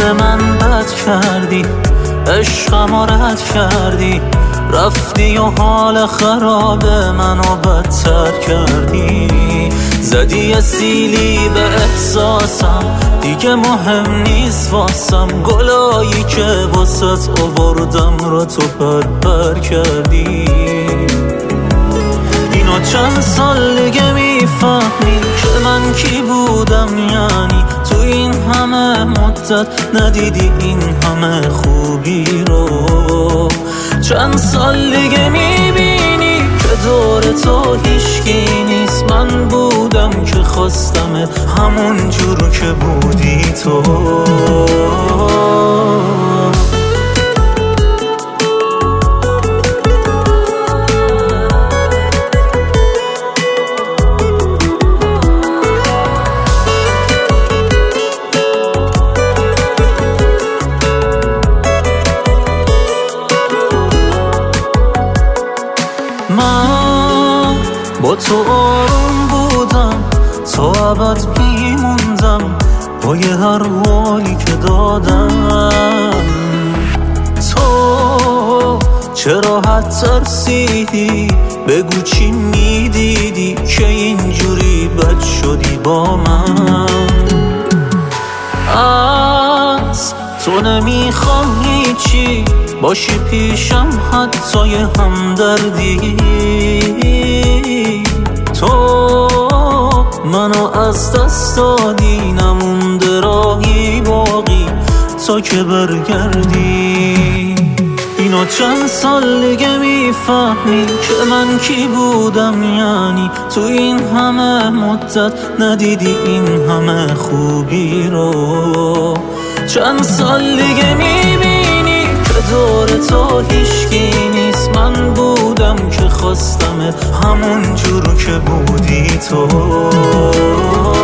به من بد کردی، عشقمو رد کردی، رفتی و حال خراب منو بدتر کردی. زدی یه سیلی به احساسم، دیگه مهم نیست واسم، گلایی که واسط آوردم را تو پر کردی. اینو چند سال دیگه میفهمی که من کی بودم، یعنی تو این همه مدت ندیدی این همه خوبی رو. چند سال دیگه میبینی که دور تو هیچکی نیست، من بودم که خواستمت همون جور که بودی تو. من با تو آروم بودم، تا ابد میموندم با یه هر حالی که دادم. تو چرا حد ترسیدی؟ بگو چی میدیدی که اینجوری بد شدی با من؟ از تو نمیخوام هیچی، باشی پیشم حتی یه همدردی. تو منو از دست دادی، نمونده راهی باقی تا که برگردی. اینو چند سال دیگه میفهمی که من کی بودم، یعنی تو این همه مدت ندیدی این همه خوبی رو. چند سال دیگه میبینی که دور تو هیچکی نیست، من بودم که خواستمت همون جور که بودی تو.